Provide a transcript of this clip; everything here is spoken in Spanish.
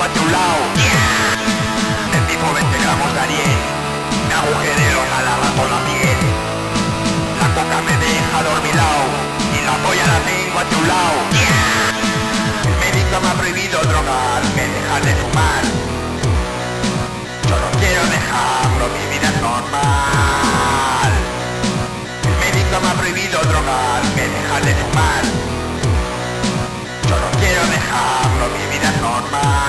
hacia un lado. El tipo 20 gramos de Ariel, me agujereo a la ratón la piel. La coca me deja dormilao y la polla la tengo hacia un lado. El médico me ha prohibido drogarme, dejar de fumar. Yo no quiero dejarlo, mi vida es normal. El médico me ha prohibido drogarme, dejar de fumar. Yo no quiero dejarlo, mi vida es normal.